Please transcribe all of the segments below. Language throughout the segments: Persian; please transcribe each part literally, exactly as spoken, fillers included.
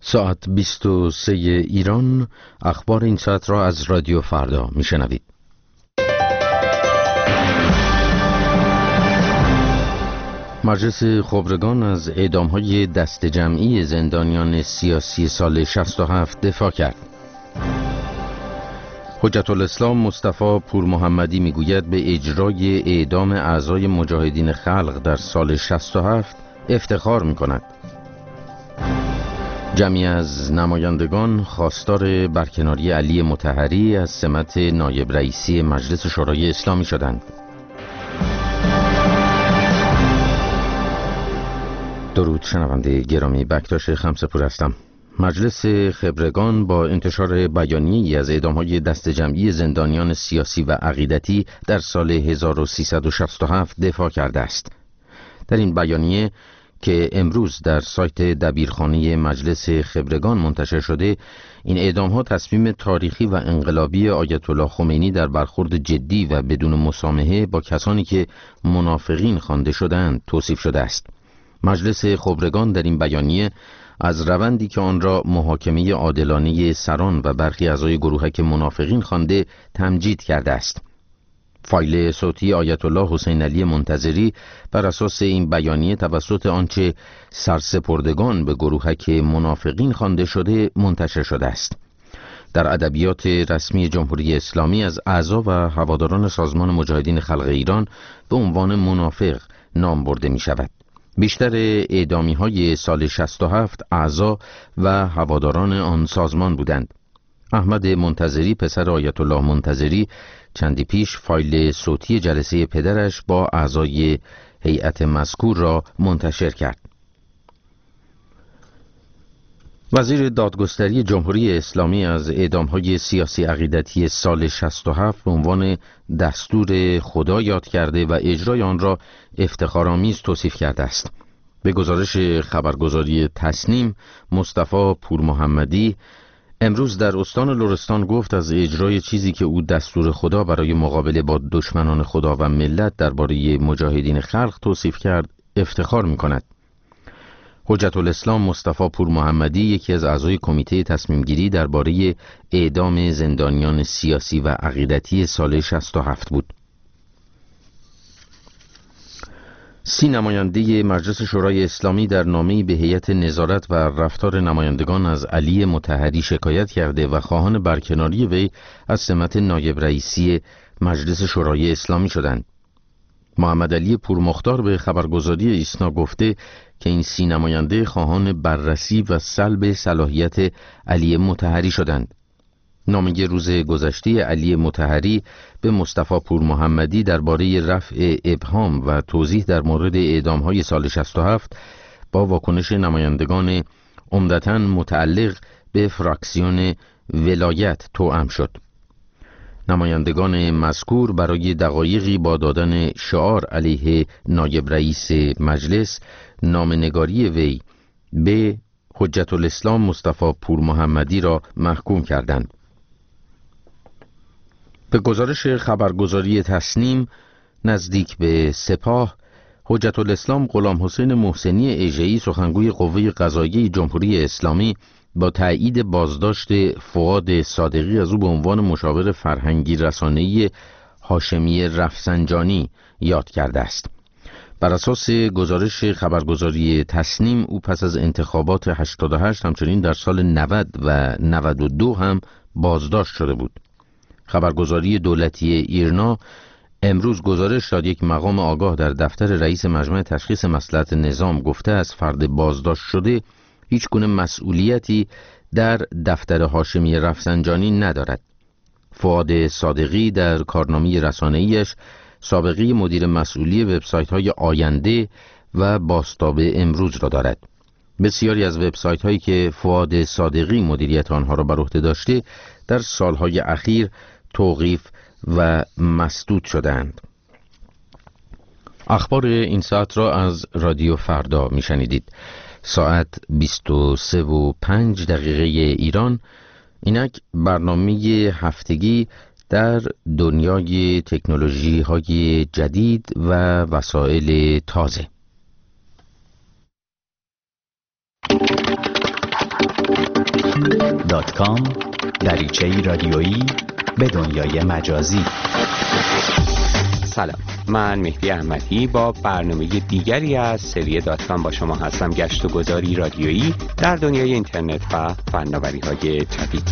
ساعت بیست و سه ایران، اخبار این ساعت را از رادیو فردا میشنوید. مجلس خبرگان از اعدام‌های دست جمعی زندانیان سیاسی سال شصت و هفت دفاع کرد. حجت الاسلام مصطفی پور محمدی میگوید به اجرای اعدام اعضای مجاهدین خلق در سال شصت و هفت افتخار می‌کند. جمعی از نمایندگان خواستار برکناری علی مطهری از سمت نایب رئیسی مجلس شورای اسلامی شدند. درود شنونده گرامی، بکتاش خمسه‌پور هستم. مجلس خبرگان با انتشار بیانیه‌ای از اعدام‌های دست جمعی زندانیان سیاسی و عقیدتی در سال هزار و سیصد و شصت و هفت دفاع کرده است. در این بیانیه که امروز در سایت دبیرخانه مجلس خبرگان منتشر شده، این اعدام‌ها تصمیم تاریخی و انقلابی آیت الله خمینی در برخورد جدی و بدون مسامحه با کسانی که منافقین خوانده شدند توصیف شده است. مجلس خبرگان در این بیانیه از روندی که آن را محاکمه عادلانه سران و برخی اعضای گروهک منافقین خوانده تمجید کرده است. فایل صوتی آیت الله حسین علی منتظری بر اساس این بیانیه توسط آنچه سرسپردگان به گروهک منافقین خوانده شده منتشر شده است. در ادبیات رسمی جمهوری اسلامی از اعضا و هواداران سازمان مجاهدین خلق ایران به عنوان منافق نام برده می شود. بیشتر اعدامی های سال شصت و هفت اعضا و هواداران آن سازمان بودند. احمد منتظری پسر آیت الله منتظری چندی پیش فایل صوتی جلسه پدرش با اعضای هیئت مذکور را منتشر کرد. وزیر دادگستری جمهوری اسلامی از اعدام‌های سیاسی عقیدتی سال شصت و هفت به عنوان دستور خدا یاد کرده و اجرای آن را افتخارآمیز توصیف کرده است. به گزارش خبرگزاری تسنیم، مصطفی پور محمدی امروز در استان لرستان گفت از اجرای چیزی که او دستور خدا برای مقابله با دشمنان خدا و ملت درباره مجاهدین خلق توصیف کرد افتخار می‌کند. حجت الاسلام مصطفی پور محمدی یکی از اعضای کمیته تصمیم گیری درباره اعدام زندانیان سیاسی و عقیدتی سال شصت و هفت بود. سی نماینده مجلس شورای اسلامی در نامه‌ای به هیئت نظارت و رفتار نمایندگان از علی مطهری شکایت کرده و خواهان برکناری وی از سمت نایب رئیسی مجلس شورای اسلامی شدند. محمد علی پورمختار به خبرگزاری ایسنا گفته که این سی نماینده خواهان بررسی و سلب صلاحیت علی مطهری شدند. نامه روز گذشته علی مطهری به مصطفی پور محمدی درباره رفع ابهام و توضیح در مورد اعدام‌های سال شصت و هفت با واکنش نمایندگان عمدتاً متعلق به فراکسیون ولایت توأم شد. نمایندگان مذکور برای دقایقی با دادن شعار علیه نایب رئیس مجلس نامه‌نگاری وی به حجت الاسلام مصطفی پور محمدی را محکوم کردند. به گزارش خبرگزاری تسنیم، نزدیک به سپاه، حجت الاسلام غلام حسین محسنی ایژه‌ای سخنگوی قوه قضاییه جمهوری اسلامی با تایید بازداشت فؤاد صادقی از او به عنوان مشاور فرهنگی رسانه‌ای هاشمی رفسنجانی یاد کرده است. بر اساس گزارش خبرگزاری تسنیم، او پس از انتخابات هشتاد و هشت همچنین در سال نود و نود و دو هم بازداشت شده بود. خبرگزاری دولتی ایرنا امروز گزارش داد یک مقام آگاه در دفتر رئیس مجمع تشخیص مصلحت نظام گفته از فرد بازداشت شده هیچ گونه مسئولیتی در دفتر هاشمی رفسنجانی ندارد. فؤاد صادقی در کارنامه رسانه‌ایش سابقه مدیر مسئولی وبسایت‌های آینده و بازتاب امروز را دارد. بسیاری از وبسایت‌هایی که فؤاد صادقی مدیریت آنها را بر عهده داشته در سالهای اخیر توقیف و مسدود شدند. اخبار این ساعت را از رادیو فردا میشنیدید. ساعت بیست و سه و پنج دقیقه ایران. اینک برنامه هفتگی در دنیای تکنولوژی های جدید و وسایل تازه. دات کام دریچه‌ای رادیویی به دنیای مجازی. سلام، من مهدی احمدی با برنامه دیگری از سری دات کام با شما هستم. گشت و گذاری رادیویی در دنیای اینترنت و فناوری‌های جدید.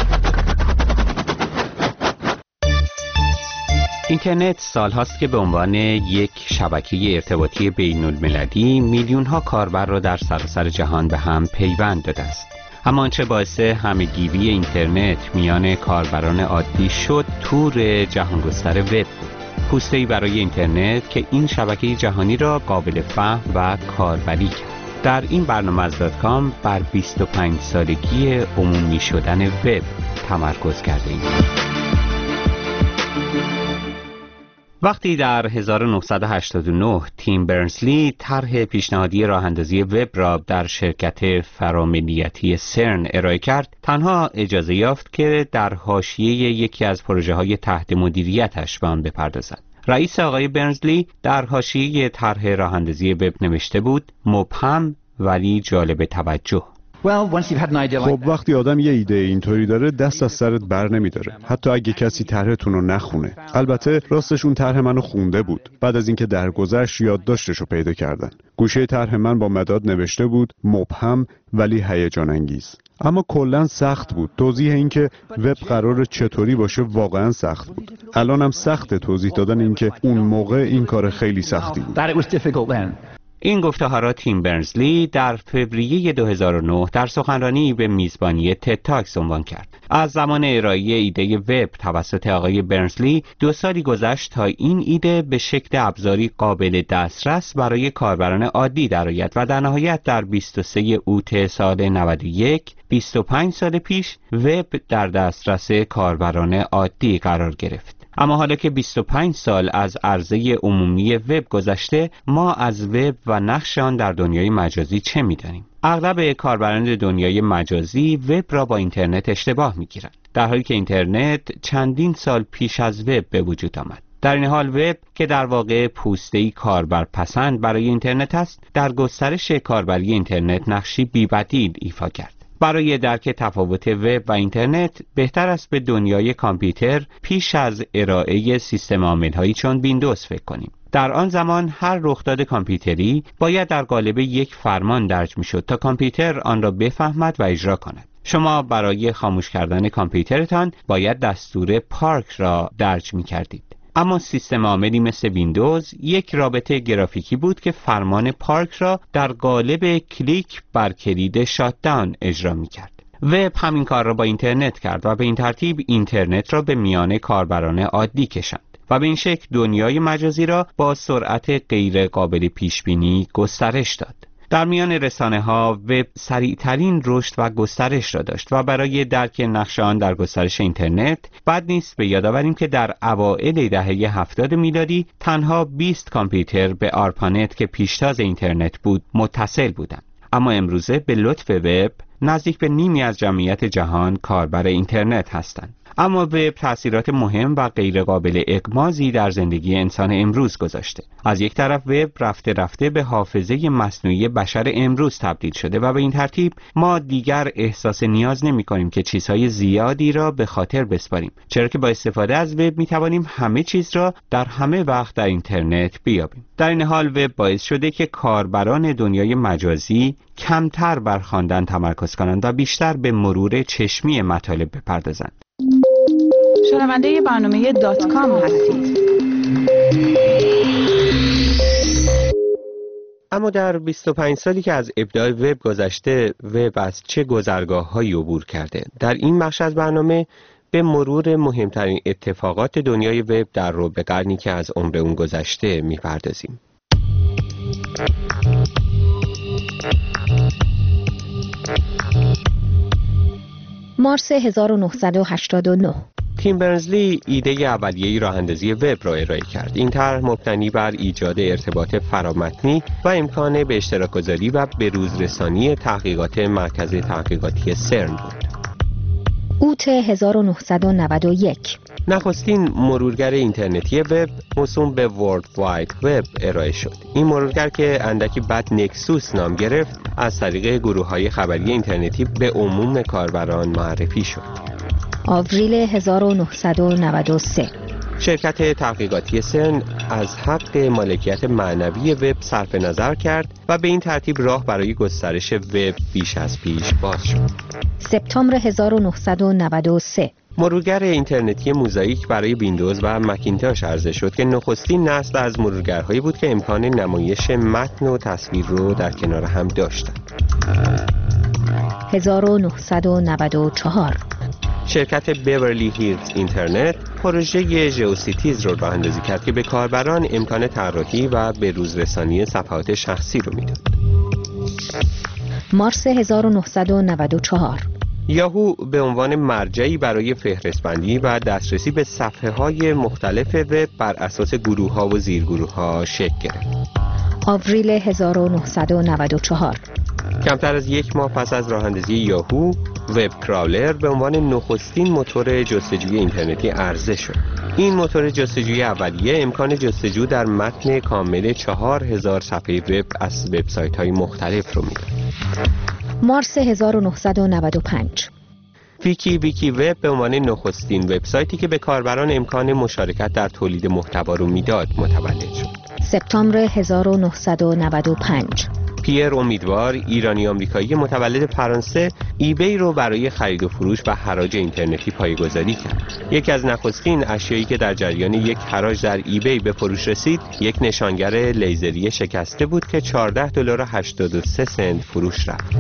اینترنت سالهاست که به عنوان یک شبکه ارتباطی بین‌المللی میلیون‌ها کاربر را در سراسر جهان به هم پیوند داده است. اما آنچه باعث همه‌گیری اینترنت میان کاربران عادی شد، تور جهانگستر وب بود. پوسته‌ای برای اینترنت که این شبکه جهانی را قابل فهم و کاربری کرد. در این برنامه از دات کام بر بیست و پنج سالگی عمومی شدن وب تمرکز کرده ایم. وقتی در هزار و نهصد و هشتاد و نه تیم برنزلی طرح پیشنهادی راه‌اندازی وب را در شرکت فراملیتی سرن ارائه کرد، تنها اجازه یافت که در حاشیه یکی از پروژه‌های تحت مدیریتش به آن بپردازد. رئیس آقای برنزلی در حاشیه طرح راه‌اندازی وب نوشته بود: مبهم ولی جالب توجه. خب وقتی آدم یه ایده اینطوری داره، دست از سرت بر نمیداره، حتی اگه کسی طرحتون رو نخونه. البته راستش اون طرح منو خونده بود. بعد از اینکه درگذشت یادداشتش رو پیدا کردن. گوشه طرح من با مداد نوشته بود: مبهم ولی هیجان انگیز. اما کلاً سخت بود. توضیح این که وب قراره چطوری باشه واقعاً سخت بود. الانم سخته توضیح دادن این که اون موقع این کار خیلی سختی بود. این گفته ها را تیم برنزلی در فوریه دو هزار و نه در سخنرانی به میزبانی تد تاکس عنوان کرد. از زمان ارائه ایده وب توسط آقای برنزلی دو سالی گذشت تا این ایده به شکل ابزاری قابل دسترس برای کاربران عادی درآید و در نهایت در بیست و سوم اوت سال نود و یک، بیست و پنج سال پیش، وب در دسترس کاربران عادی قرار گرفت. اما حالا که بیست و پنج سال از عرضه عمومی وب گذشته، ما از وب و نقش آن در دنیای مجازی چه می‌دانیم؟ اغلب کاربران دنیای مجازی وب را با اینترنت اشتباه می‌گیرند، در حالی که اینترنت چندین سال پیش از وب به وجود آمد. در این حال وب که در واقع پوسته‌ای کاربرپسند برای اینترنت است، در گسترش کاربری اینترنت نقشی بی‌بدیل ایفا کرد. برای درک تفاوت وب و اینترنت بهتر است به دنیای کامپیوتر پیش از ارائه سیستم عامل‌هایی چون ویندوز فکر کنیم. در آن زمان هر رخداد کامپیوتری باید در قالب یک فرمان درج می‌شد تا کامپیوتر آن را بفهمد و اجرا کند. شما برای خاموش کردن کامپیوترتان باید دستور پارک را درج می‌کردید. اما سیستم عاملی مثل ویندوز یک رابطه گرافیکی بود که فرمان پارک را در قالب کلیک بر کلید شات داون اجرا می کرد. وب همین کار را با اینترنت کرد و به این ترتیب اینترنت را به میان کاربران عادی کشاند و به این شکل دنیای مجازی را با سرعت غیر قابل پیش بینی گسترش داد. در میان رسانه‌ها وب سریع‌ترین رشد و گسترش را داشت و برای درک نقش آن در گسترش اینترنت بد نیست به یاد آوریم که در اوایل دهه هفتاد میلادی تنها بیست کامپیوتر به آرپانت که پیشتاز اینترنت بود متصل بودند. اما امروزه به لطف وب نزدیک به نیمی از جمعیت جهان کاربر اینترنت هستند. اما وب تأثیرات مهم و غیرقابل اغماضی در زندگی انسان امروز گذاشته. از یک طرف وب رفته رفته به حافظه مصنوعی بشر امروز تبدیل شده و به این ترتیب ما دیگر احساس نیاز نمی کنیم که چیزهای زیادی را به خاطر بسپاریم، چرا که با استفاده از وب می توانیم همه چیز را در همه وقت در اینترنت بیابیم. در این حال وب باعث شده که کاربران دنیای مجازی کمتر بر خواندن تمرکز کنند و بیشتر به مرور چشمی مطالب بپردازند. شنونده برنامه دات کام هستید. اما در بیست و پنج سالی که از ابداع وب گذشته، وب از چه گذرگاه‌هایی عبور کرده؟ در این بخش از برنامه به مرور مهمترین اتفاقات دنیای وب در ربع قرنی که از عمر اون گذشته می‌پردازیم. مارس هزار و نهصد و هشتاد و نه تیم برنزلی ایده اولیه‌ای راه‌اندازی وب را ارائه کرد. این طرح مبتنی بر ایجاد ارتباط فرامتنی و امکان به اشتراک گذاری و بروزرسانی تحقیقات مرکز تحقیقاتی سرن بود. اوت هزار و نهصد و نود و یک نخستین مرورگر اینترنتی وب موسوم به ورلد واید وب ارائه شد. این مرورگر که اندکی بعد نکسوس نام گرفت، از طریق گروه‌های خبری اینترنتی به عموم کاربران معرفی شد. آوریل هزار و نهصد و نود و سه شرکت تحقیقاتی سرن از حق مالکیت معنوی وب صرف نظر کرد و به این ترتیب راه برای گسترش وب بیش از پیش باز شد. سپتامبر هزار و نهصد و نود و سه مرورگر اینترنتی موزاییک برای ویندوز و مکینتاش عرضه شد که نخستین نسل از مرورگرهایی بود که امکان نمایش متن و تصویر رو در کنار هم داشتند. هزار و نهصد و نود و چهار شرکت بیورلی هیلز اینترنت پروژه ژئوسیتیز رو راه اندازی کرد که به کاربران امکان طراحی و به روز رسانی صفحات شخصی رو میداد. مارس هزار و نهصد و نود و چهار یاهو به عنوان مرجعی برای فهرست‌بندی و دسترسی به صفحه‌های مختلف وب بر اساس گروه‌ها و زیرگروه‌ها شکل گرفت. آوریل هزار و نهصد و نود و چهار کمتر از یک ماه پس از راه‌اندازی یاهو، وب کراولر به عنوان نخستین موتور جستجوی اینترنتی عرضه شد. این موتور جستجوی اولیه امکان جستجو در متن کامل چهار هزار صفحه وب از وبسایت‌های مختلف رو میداد. مارس هزار و نهصد و نود و پنج ویکی ویکی وب به عنوان نخستین وبسایتی که به کاربران امکان مشارکت در تولید محتوا رو میداد متولد شد. سپتامبر هزار و نهصد و نود و پنج پیر امیدوار، ایرانی آمریکایی متولد فرانسه، ایبی رو برای خرید و فروش و حراج اینترنتی پایه‌گذاری کرد. یکی از نخستین اشیایی که در جریان یک حراج در ایبی به فروش رسید، یک نشانگر لیزری شکسته بود که چهارده دلار و هشتاد و سه سنت فروش رفت.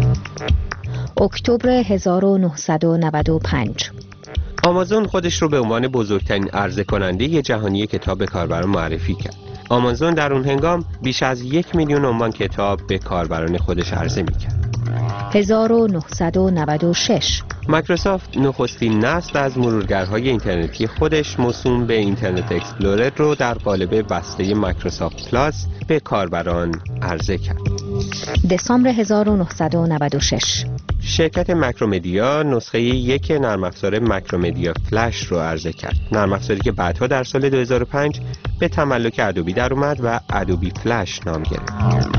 اکتبر هزار و نهصد و نود و پنج آمازون خودش رو به عنوان بزرگترین عرضه کننده جهانی کتاب به کاربران معرفی کرد. آمازون در اون هنگام بیش از یک میلیون عنوان کتاب به کاربران خودش عرضه میکرد. هزار و نهصد و نود و شش مایکروسافت نخستین نسل از مرورگرهای اینترنتی خودش موسوم به اینترنت اکسپلورر رو در قالب بسته مایکروسافت پلاس به کاربران عرضه کرد. دسامبر هزار و نهصد و نود و شش شرکت ماکرومدیا نسخه یک نرم افزار ماکرومدیا فلش رو عرضه کرد. نرم افزاری که بعدها در سال دو هزار و پنج به تملک ادوبی در اومد و ادوبی فلش نام گرفت.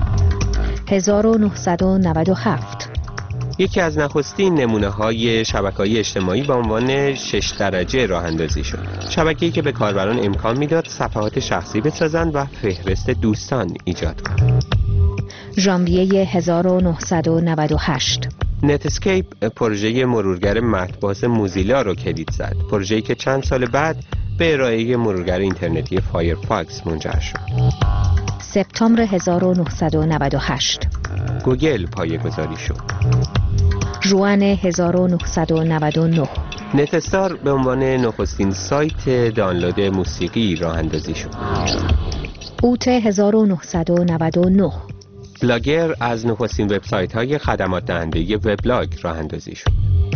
هزار و نهصد و نود و هفت یکی از نخستین نمونه‌های شبکه‌های اجتماعی با عنوان شش درجه راه اندازی شد. شبکه‌ای که به کاربران امکان میداد صفحات شخصی بسازند و فهرست دوستان ایجاد کنند. ژانویه هزار و نهصد و نود و هشت نتسکیپ پروژه مرورگر متن‌باز موزیلا رو کلید زد. پروژه‌ای که چند سال بعد به ارائه مرورگر اینترنتی فایرفاکس منجر شد. سپتامبر هزار و نهصد و نود و هشت گوگل پایه‌گذاری شد. ژوئن هزار و نهصد و نود و نه نتستار به عنوان نخستین سایت دانلود موسیقی راه اندازی شد. اوت هزار و نهصد و نود و نه بلاگر از نخستین وبسایت‌های خدمات دهنده وبلاگ راه اندازی شد.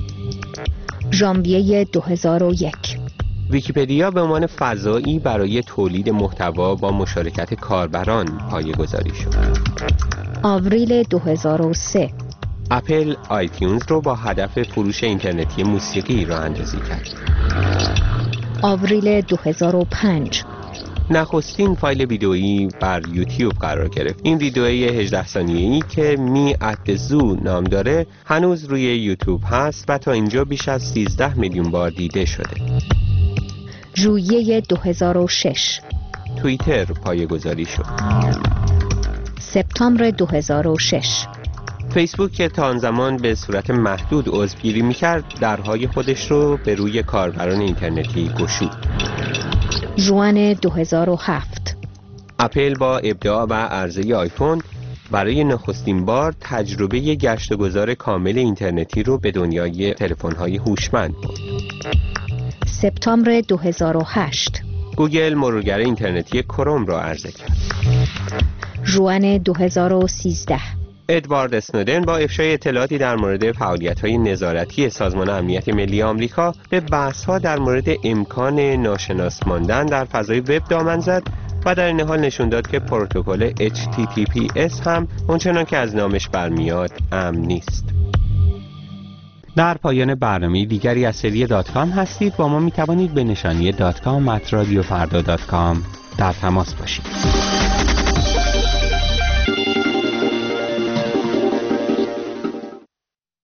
ژانویه دو هزار و یک ویکی‌پدیا به عنوان فضایی برای تولید محتوا با مشارکت کاربران پایه‌گذاری شد. آوریل دو هزار و سه اپل آیتیونز رو با هدف فروش اینترنتی موسیقی راه اندازی کرد. آوریل دو هزار و پنج نخستین فایل ویدئویی بر یوتیوب قرار گرفت. این ویدئوی هجده ثانیه‌ای که می ات زو نام داره هنوز روی یوتیوب هست و تا اینجا بیش از سیزده میلیون بار دیده شده. ژوئیه دو هزار و شش توییتر پایه‌گذاری شد. سپتامبر دو هزار و شش فیسبوک که تا آن زمان به صورت محدود عضوگیری می‌کرد، درهای خودش رو به روی کاربران اینترنتی گشود. ژوئن دو هزار و هفت اپل با ابداع و عرضه آیفون برای نخستین بار تجربه گشت و گذار کامل اینترنتی رو به دنیای تلفن‌های هوشمند برد. سپتامبر دو هزار و هشت گوگل مرورگر اینترنتی کروم را عرضه کرد. ژوئن دو هزار و سیزده ادوارد اسنودن با افشای اطلاعاتی در مورد فعالیت‌های نظارتی سازمان امنیت ملی آمریکا به بحث‌ها در مورد امکان ناشناس ماندن در فضای وب دامن زد و در این حال نشون داد که پروتکل اچ تی تی پی اس هم اونچنان که از نامش برمیاد امن نیست. در پایان برنامه دیگری از سری دات کام هستید. با ما می توانید به نشانی دات کام ات رادیو فردا دات کام در تماس باشید.